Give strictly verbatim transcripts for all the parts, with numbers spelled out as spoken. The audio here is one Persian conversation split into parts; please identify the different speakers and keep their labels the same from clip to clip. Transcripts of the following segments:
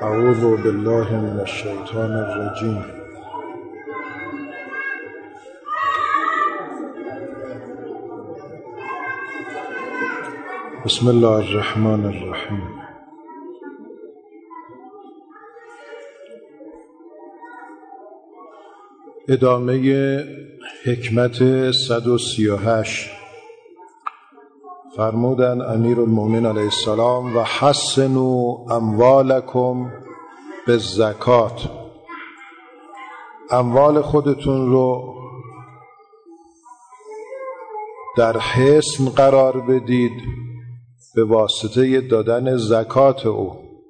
Speaker 1: اعوذ بالله من الشیطان الرجیم. بسم الله الرحمن الرحیم. ادامه حکمت صد و سی و هشت. فرمودن امیرالمؤمنین علیه السلام: و حسنوا اموالکم بالزکات. اموال خودتون رو در حسن قرار بدید به واسطه دادن زکات او.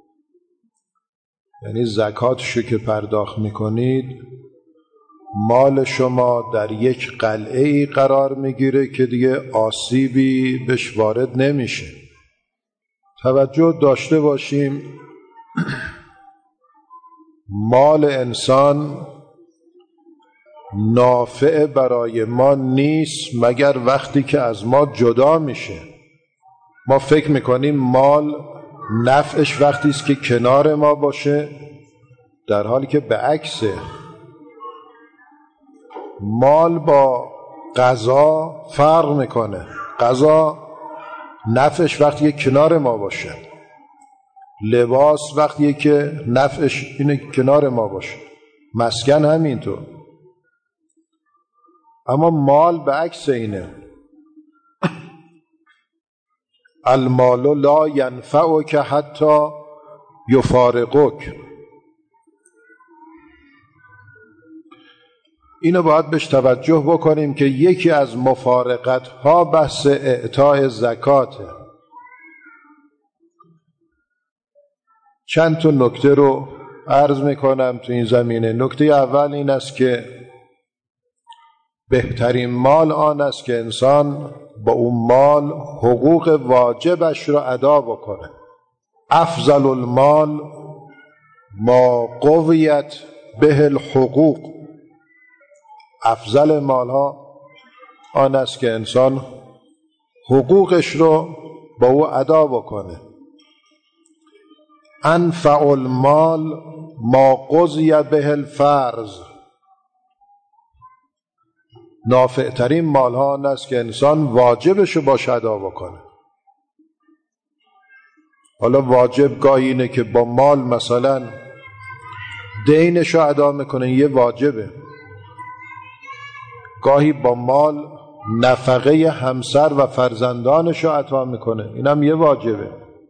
Speaker 1: یعنی زکاتشو که پرداخت میکنید مال شما در یک قلعه ای قرار میگیره که دیگه آسیبی بهش وارد نمیشه. توجه داشته باشیم مال انسان نافع برای ما نیست مگر وقتی که از ما جدا میشه. ما فکر میکنیم مال نفعش وقتی است که کنار ما باشه، در حالی که به عکسه. مال با غذا فرق میکنه. غذا نفعش وقتی که کنار ما باشه، لباس وقتی که نفعش اینه کنار ما باشه، مسکن همینطور. اما مال به عکس اینه. المال لا ینفعک حتی یفارقک. اینو باید بهش توجه بکنیم که یکی از مفارقت ها بحث اعطای زکاته. چند تا نکته رو عرض میکنم تو این زمینه. نکته اول این است که بهترین مال آن است که انسان با اون مال حقوق واجبش رو ادا بکنه. افضل المال ما قویت به الحقوق. افضل مال ها آن است که انسان حقوقش رو با او ادا بکنه. انفع المال ما قضی به الفرض. نافع ترین مال ها آن است که انسان واجبش رو باش ادا بکنه. حالا واجب گاهی اینه که با مال مثلا دینش رو ادا میکنه، یه واجبه. گاهی با مال نفقه همسر و فرزندانش رو عطا میکنه، اینم یه واجبه.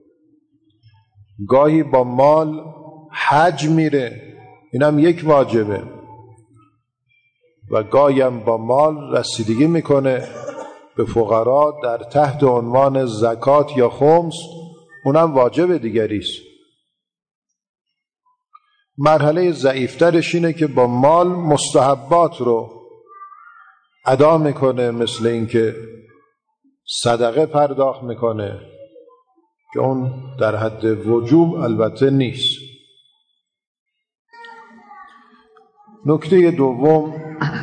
Speaker 1: گاهی با مال حج میره، اینم یک واجبه. و گاهی هم با مال رسیدگی میکنه به فقرا در تحت عنوان زکات یا خمس، اونم واجب دیگری است. مرحله ضعیفترش اینه که با مال مستحبات رو ادا میکنه، مثل اینکه صدقه پرداخت میکنه که اون در حد وجوب البته نیست. نکته دوم،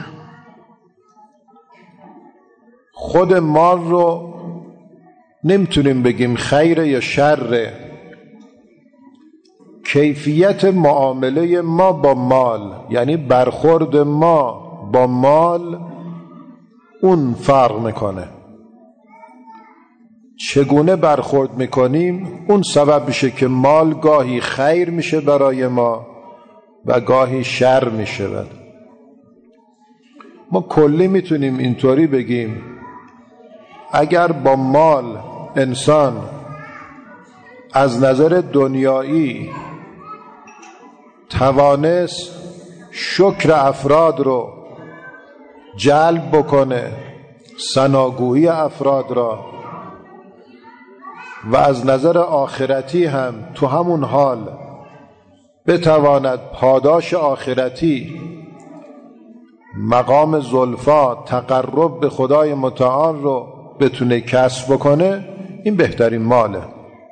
Speaker 1: خود مال رو نمیتونیم بگیم خیره یا شره. کیفیت معامله ما با مال، یعنی برخورد ما با مال، اون فرق میکنه. چگونه برخورد میکنیم اون سبب میشه که مال گاهی خیر میشه برای ما و گاهی شر میشه. ما کلی میتونیم اینطوری بگیم اگر با مال انسان از نظر دنیایی توانست شکر افراد رو جلب بکنه، ثناگویی افراد را، و از نظر آخرتی هم تو همون حال بتواند پاداش آخرتی، مقام زلفا، تقرب به خدای متعال رو بتونه کسب بکنه، این بهترین ماله.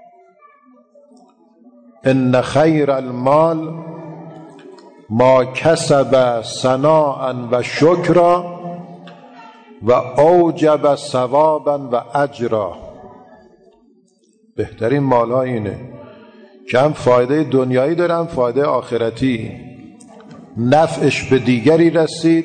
Speaker 1: ان خیر المال ما کسب ثناء و شکرا و اوجب ثوابا و اجرا. بهترین مال ها اینه که هم فایده دنیایی داره هم فایده آخرتی. نفعش به دیگری رسید،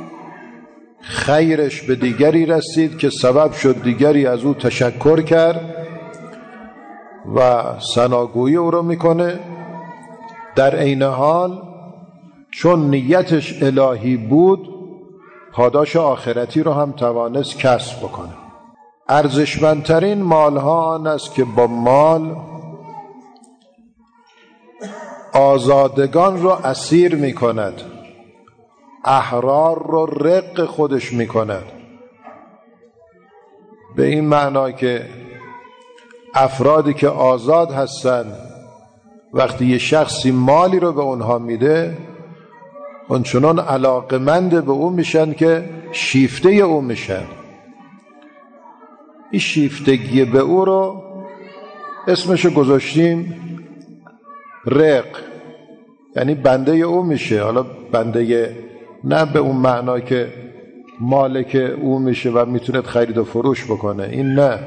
Speaker 1: خیرش به دیگری رسید که سبب شد دیگری از او تشکر کرد و ثناگویی او رو میکنه. در عین حال چون نیتش الهی بود پاداش آخرتی رو هم توانست کسب بکنه. ارزشمندترین مالها آن است که با مال آزادگان رو اسیر می کند، احرار رو رق خودش می کند. به این معنا که افرادی که آزاد هستند وقتی یه شخصی مالی رو به اونها میده اونچنان علاقمند به اون میشن که شیفته او میشن. این شیفتگی به او رو اسمشو گذاشتیم رق، یعنی بنده او میشه. حالا بنده نه به اون معنا که مالک او میشه و میتونه خرید و فروش بکنه، این نه،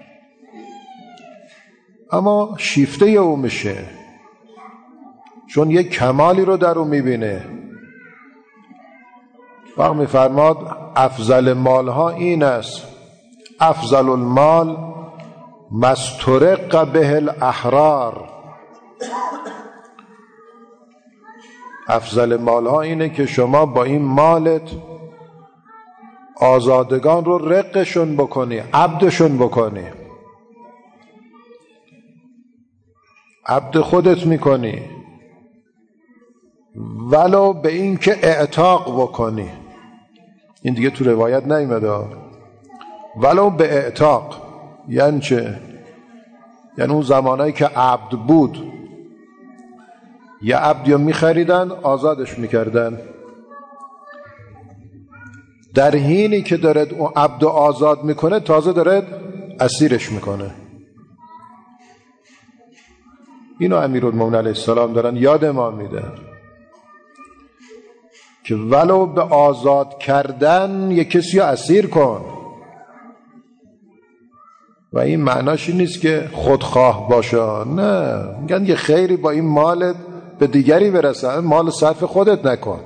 Speaker 1: اما شیفته او میشه چون یک کمالی رو در او میبینه. وقت میفرماد افضل مالها این است، افضل المال مسترق به الاحرار. افضل مالها اینه که شما با این مالت آزادگان رو رقشون بکنی، عبدشون بکنی، عبد خودت میکنی، ولو به این که اعتاق بکنی. این دیگه تو روایت نیامده، ولو به اعتاق. یعنی چه؟ یعنی اون زمانایی که عبد بود یه عبدی رو میخریدن آزادش میکردن، در حینی که دارد اون عبد آزاد میکنه تازه دارد اسیرش میکنه. اینو امیرالمومنین علیه السلام دارن یاد ما میدن که ولو به آزاد کردن یک کسی رو اسیر کن. و این معناش این نیست که خودخواه باشه، نه، میگن یه خیری با این مالت به دیگری برسه، مال صرف خودت نکن.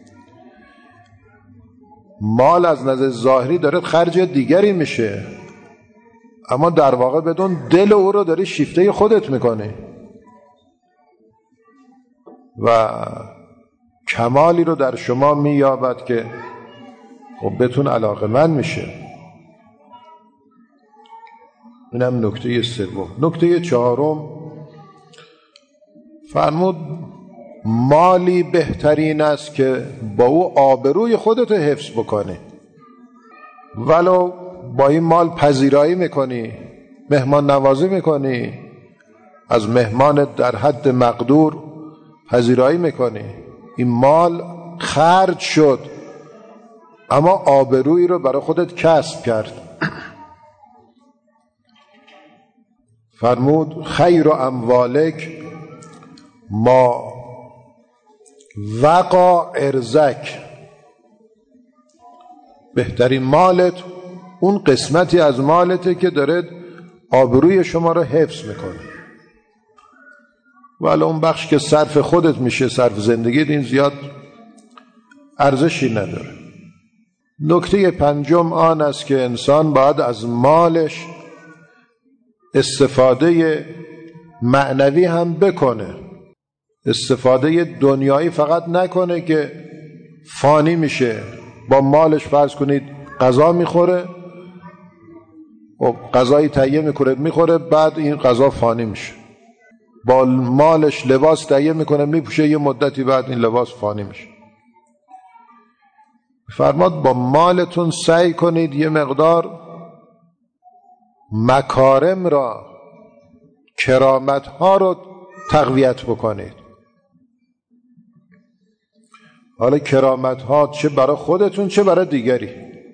Speaker 1: مال از نظر ظاهری داره خرج دیگری میشه، اما در واقع بدون دل او رو داری شیفته خودت میکنی و کمالی رو در شما مییابد که خب بهتون علاقه‌مند میشه. اینم نکته سوم. نکته چهارم فرمود مالی بهترین است که با او آبروی خودت حفظ بکنی. ولو با این مال پذیرایی میکنی، مهمان نوازی میکنی، از مهمان در حد مقدور پذیرایی میکنی، این مال خرج شد اما آبرویی رو برای خودت کسب کرد. فرمود خیر اموالک ما وقا ارزک. بهترین مالت اون قسمتی از مالته که داره آبروی شما رو حفظ میکنه. ولی اون بخش که صرف خودت میشه، صرف زندگیت، این زیاد ارزشی نداره. نکته پنجم آن است که انسان باید از مالش استفاده معنوی هم بکنه، استفاده دنیایی فقط نکنه که فانی میشه. با مالش فرض کنید غذا میخوره و غذایی تهیه میکنه میخوره، بعد این غذا فانی میشه. با مالش لباس تهیه میکنه میپوشه، یه مدتی بعد این لباس فانی میشه. فرماد با مالتون سعی کنید یه مقدار مکارم را، کرامت ها رو تقویت بکنید. حالا کرامت ها چه برای خودتون چه برای دیگری.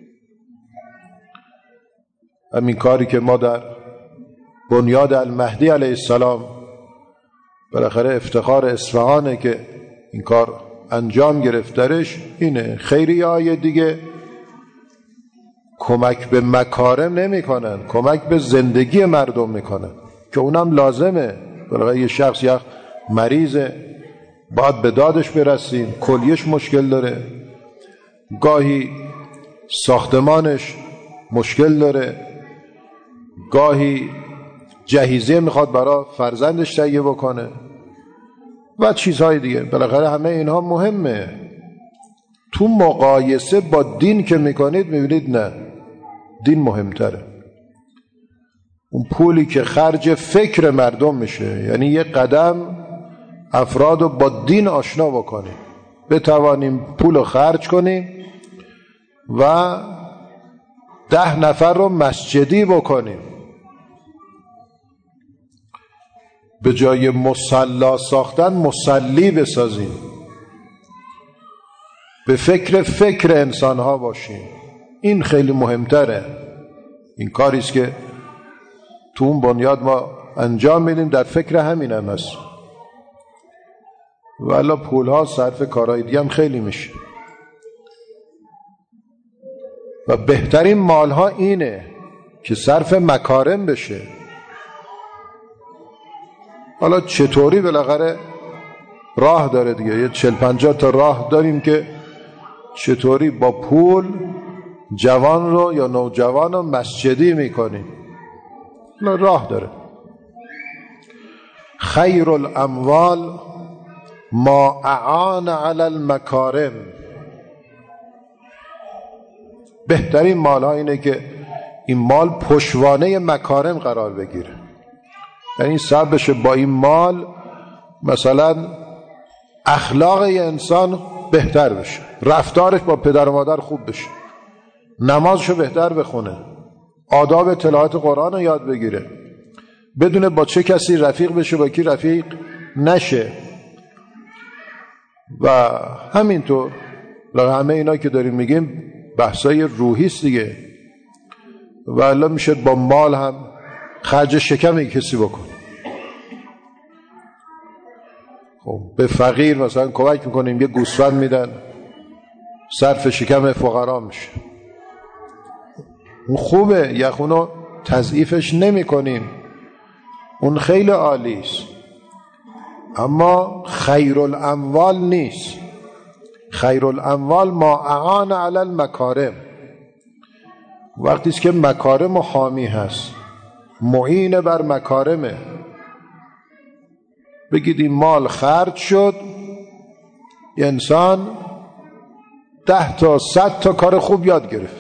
Speaker 1: همین کاری که ما در بنیاد المهدی علیه السلام بالاخره افتخار اصفهانه که این کار انجام گرفترش اینه. خیریه های دیگه کمک به مکارم نمی کنن، کمک به زندگی مردم می کنن که اونم لازمه. بالاخره یه شخص یک مریضه، باید به دادش برسیم، کلیهش مشکل داره، گاهی ساختمانش مشکل داره، گاهی جهیزیه میخواد برای فرزندش تهیه بکنه و چیزهای دیگه. بالاخره همه اینها مهمه. تو مقایسه با دین که میکنید میبینید نه، دین مهمتره. اون پولی که خرج فکر مردم میشه، یعنی یه قدم افراد رو با دین آشنا بکنیم، بتوانیم پول رو خرج کنیم و ده نفر رو مسجدی بکنیم، به جای مصلا ساختن مصلی بسازیم، به فکر فکر انسان ها باشیم. این خیلی مهمتره. این کاریست که تو اون بنیاد ما انجام میدیم، در فکر همین هم هست. والا پول ها صرف کارهای دیگه هم خیلی میشه و بهترین مال ها اینه که صرف مکارم بشه. حالا چطوری؟ بالاخره راه داره دیگه، یه چل پنجاه تا راه داریم که چطوری با پول جوان رو یا نوجوان رو مسجدی میکنیم. راه داره. خیر الاموال ما اعان علی المکارم. بهترین مال ها اینه که این مال پشتوانه مکارم قرار بگیره، یعنی این سبب بشه با این مال مثلا اخلاق یه انسان بهتر بشه، رفتارش با پدر و مادر خوب بشه، نمازشو بهتر بخونه، آداب تلاوت قرآن رو یاد بگیره، بدونه با چه کسی رفیق بشه با کی رفیق نشه و همینطور. همه اینا که داریم میگیم بحثای روحی است دیگه. و الله میشه با مال هم خرج شکم یک کسی بکنه. خب به فقیر مثلا کمک میکنیم، یه گوسفند میدن، صرف شکم فقرا میشه، اون خوبه، یخونو تضعیفش نمی کنیم، اون خیلی عالی است، اما خیر الاموال نیست. خیر الاموال ما اعان علی المکارم. وقتی است که مکارم و حامی هست، معین بر مکارمه. بگید این مال خرج شد، انسان ده تا صد تا کار خوب یاد گرفت.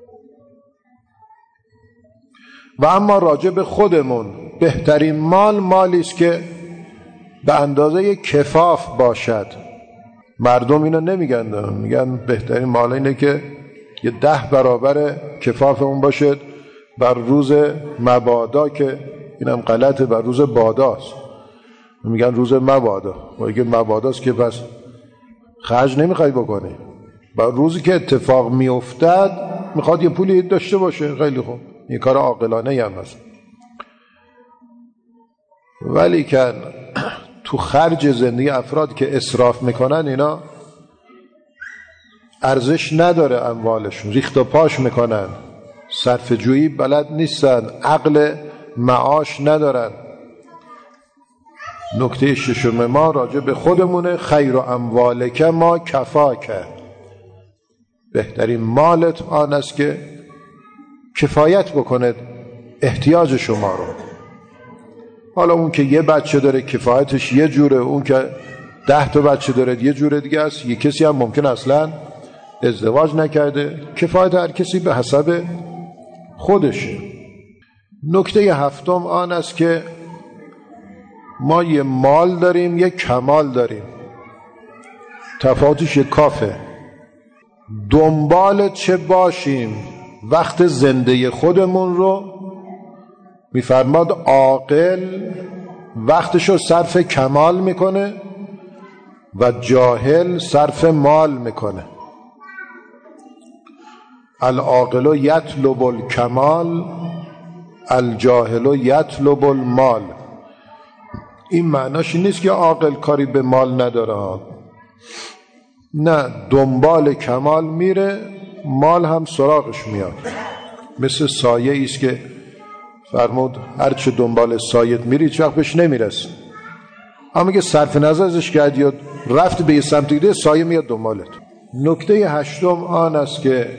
Speaker 1: و اما راجع به خودمون بهترین مال مالی است که به اندازه کفاف باشد. مردم اینو نمیگن، میگن بهترین مال اینه که یه ده برابر کفاف اون باشه بر روز مبادا، که اینم غلطه، بر روز باداست. میگن روز مبادا، و اگه مباداست که پس خرج نمیخوای بکنی. بر روزی که اتفاق میافتد میخواد یه پولی داشته باشه، خیلی خوب، یه کار عاقلانه هم هست. ولی که تو خرج زندگی افراد که اسراف میکنن، اینا ارزش نداره، اموالشون ریخت و پاش میکنن، صرف جویی بلد نیستن، عقل معاش ندارن. نکته ششم ما راجع به خودمونه. خیر و اموالک ما کفاک. بهترین مالت آن است که کفایت بکنه احتیاج شما رو. حالا اون که یه بچه داره کفایتش یه جوره، اون که ده تا بچه داره یه جوره دیگه است. یه کسی هم ممکن اصلا ازدواج نکرده. کفایت هر کسی به حسب خودشه. نکته هفتم آن است که ما یه مال داریم، یه کمال داریم، تفاوتش یه کافه. دنبال چه باشیم وقت زنده خودمون رو؟ میفرماد عاقل وقتشو صرف کمال میکنه و جاهل صرف مال میکنه. العاقل یطلب الکمال، الجاهل یطلب المال. این معناش این نیست که عاقل کاری به مال نداره، نه، دنبال کمال میره، مال هم سراغش میاد. مثل سایه ایست که فرمود هر چه دنبال سایت میری هیچ وقت بهش نمیرسی، اما که صرف نظر ازش کرد یا رفت به یه سمت دیگه سایه میاد دنبالت. نکته هشتم آن است که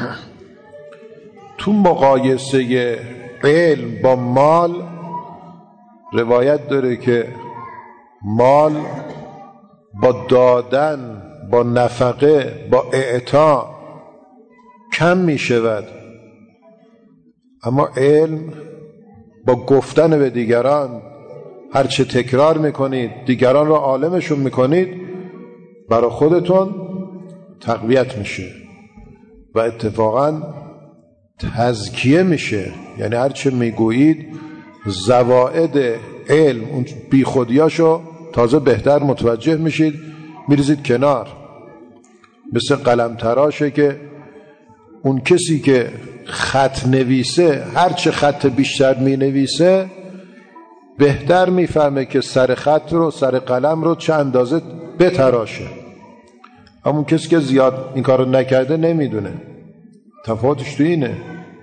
Speaker 1: تو مقایسه علم با مال روایت داره که مال با دادن، با نفقه، با اعطا کم می شود، اما علم با گفتن به دیگران، هرچه تکرار میکنید دیگران را عالمشون میکنید، برای خودتون تقویت میشه و اتفاقا تزکیه میشه. یعنی هرچه میگویید زوائد علم اون بی خودیاشو تازه بهتر متوجه میشید، میریزید کنار. مثل قلم تراشه که اون کسی که خط نویسه هرچه خط بیشتر می نویسه بهتر میفهمه که سر خط رو، سر قلم رو چه اندازه بتراشه. همون کسی که زیاد این کار رو نکرده نمیدونه. تفاوتش تو اینه.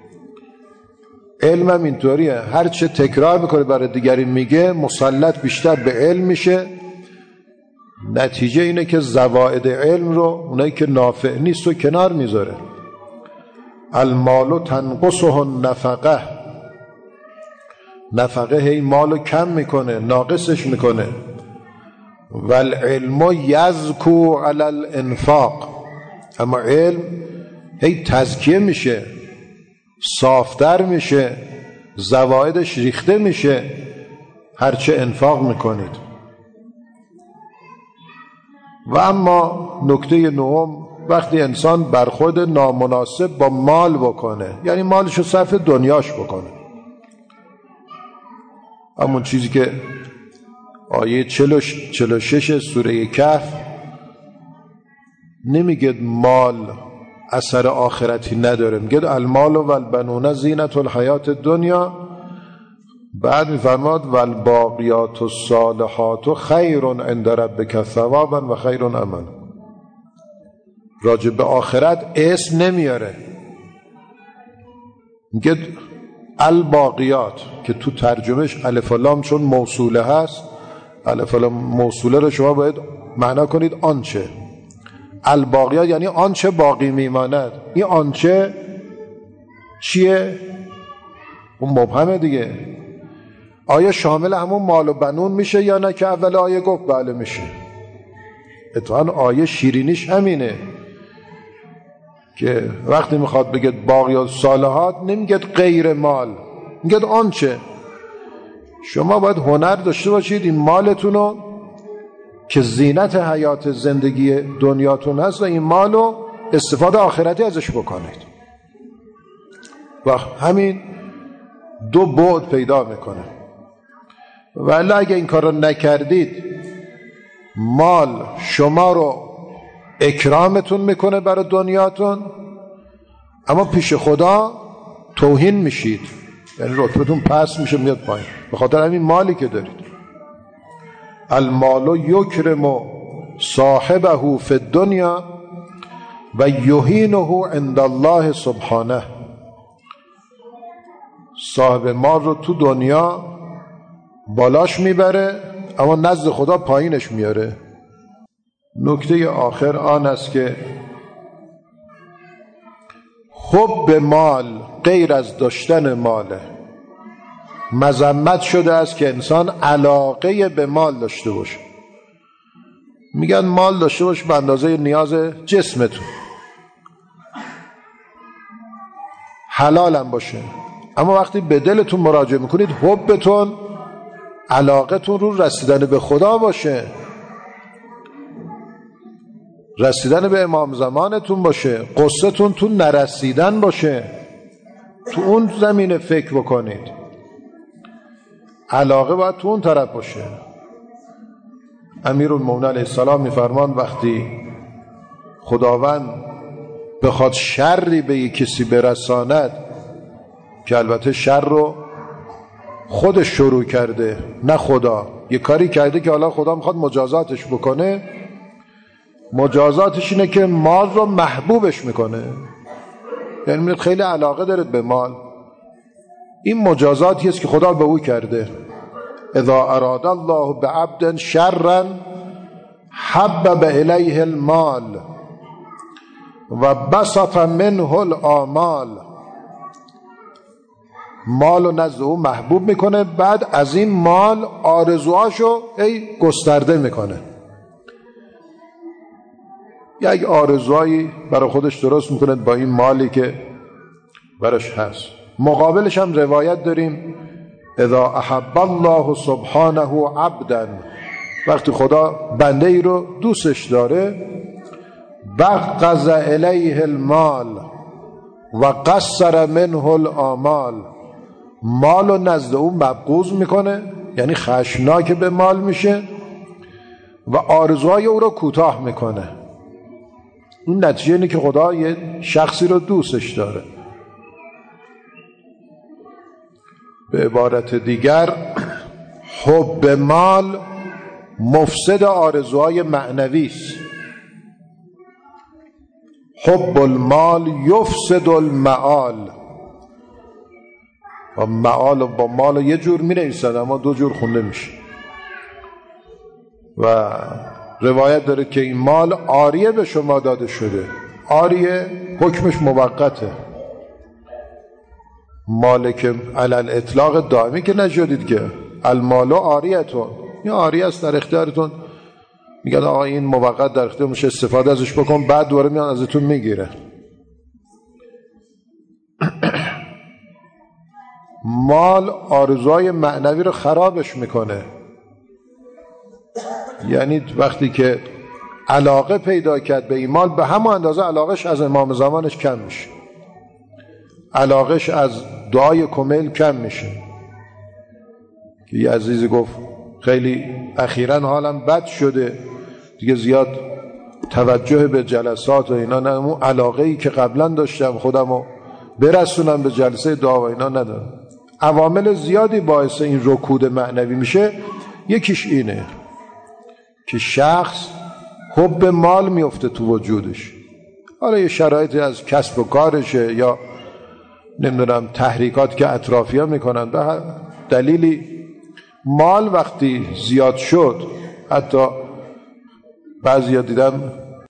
Speaker 1: علم هم اینطوریه، هرچه تکرار میکنه برای دیگری میگه مسلط بیشتر به علم میشه. نتیجه اینه که زوائد علم رو اونایی که نافع نیست و کنار میذاره. المال تنقصه النفقه، نفقه هی مالو کم میکنه، ناقصش میکنه. والعلم یزکو علی الانفاق، اما علم هی تزکیه میشه، صافتر میشه، زوائدش ریخته میشه هرچه انفاق میکنید. و اما نکته نهم، وقتی انسان برخورد نامناسب با مال بکنه، یعنی مالشو صرف دنیاش بکنه، همون چیزی که آیه چهل و شش سوره کهف نمیگه مال اثر آخرتی نداره، میگه المال و البنون زینت الحیات الدنیا. بعد میفرماد والباقیات الصالحات خیر عند ربک ثوابا و خیر املا. راجع به آخرت اسم نمیاره، میگه الباقیات که تو ترجمهش الف و لام چون موصوله هست، الف و لام موصوله رو شما باید معنا کنید آنچه. الباقیات یعنی آنچه باقی میماند. این آنچه چیه؟ اون مبهمه دیگه. آیا شامل همون مال و بنون میشه یا نه که اول آیه گفت بله میشه؟ اتفاقا آیه شیرینیش همینه که وقتی میخواد بگید باقیات صالحات نمیگید غیر مال، میگید آنچه. شما باید هنر داشته باشید این مالتونو که زینت حیات زندگی دنیاتون هست و این مالو استفاده آخرتی ازش بکنید و همین دو بعد پیدا میکنه. ولی اگه این کار رو نکردید مال شما رو اکرامتون میکنه برای دنیاتون، اما پیش خدا توهین میشید، یعنی رتبتون پس میشه میاد پایین به خاطر همین مالی که دارید. المال یکرم صاحبه فی الدنیا و یهینه عند الله سبحانه. صاحب مال رو تو دنیا بالاش میبره اما نزد خدا پایینش میاره. نکته آخر آن است که حب مال غیر از داشتن ماله. مذمت شده است که انسان علاقه به مال داشته باشه. میگن مال داشته باش به اندازه نیاز جسمتون، حلالم باشه، اما وقتی به دلتون مراجعه میکنید حبتون، علاقتون رو رسیدن به خدا باشه، رسیدن به امام زمانتون باشه، قصتون تو نرسیدن باشه، تو اون زمینه فکر بکنید. علاقه باید تو اون طرف باشه. امیرالمومنین علیه السلام میفرمان وقتی خداوند بخواد شری به یک کسی برساند، که البته شر رو خودش شروع کرده نه خدا، یه کاری کرده که حالا خدا میخواد مجازاتش بکنه، مجازاتش اینه که مال رو محبوبش میکنه. یعنی خیلی علاقه دارید به مال، این مجازاتی است که خدا به او کرده. اذا اراد الله بعبد شرا حبب الیه المال و بسط منه الآمال. مال رو نزد او محبوب میکنه، بعد از این مال آرزوهاشو ای گسترده میکنه. یک آرزوهایی برای خودش درست میکنه با این مالی که براش هست. مقابلش هم روایت داریم اذا احب الله سبحانه عبدا، وقتی خدا بنده ای رو دوستش داره، بغض الیه المال و قصر منه الآمال، مال رو نزد او مبغوض میکنه، یعنی خشمناک به مال میشه و آرزوهای او رو کوتاه میکنه. این نتیجه اینه که خدا یه شخصی رو دوستش داره. به عبارت دیگر حب مال مفسد آرزوهای معنوی است. حب المال یفسد المعال. و معال با مال یه جور می نویسد اما دو جور خونده میشه. و روایت داره که این مال عاریه به شما داده شده. عاریه حکمش موقته، مال که علل اطلاق دائمی که نشدید که المال عاریتون، این عاریه است در اختیارتون، میگن آقا این موقت در اختیار میشه، استفاده ازش بکن، بعد دوباره میان ازتون میگیره. مال آرزوهای معنوی رو خرابش میکنه. یعنی وقتی که علاقه پیدا کرد به این مال، به همون اندازه علاقش از امام زمانش کم میشه، علاقش از دعای کمیل کم میشه. که یه عزیزی گفت خیلی اخیراً حالم بد شده دیگه، زیاد توجه به جلسات و اینا ندارم، اون علاقه‌ای که قبلا داشتم خودمو برسونم به جلسه دعا و اینا ندارم. عوامل زیادی باعث این رکود معنوی میشه. یکیش اینه که شخص حب مال میفته تو وجودش، حالا یه شرایطی از کسب و کارشه یا نمیدونم تحریکات که اطرافی‌ها میکنن، به هر دلیلی مال وقتی زیاد شد، حتی بعضیا دیدم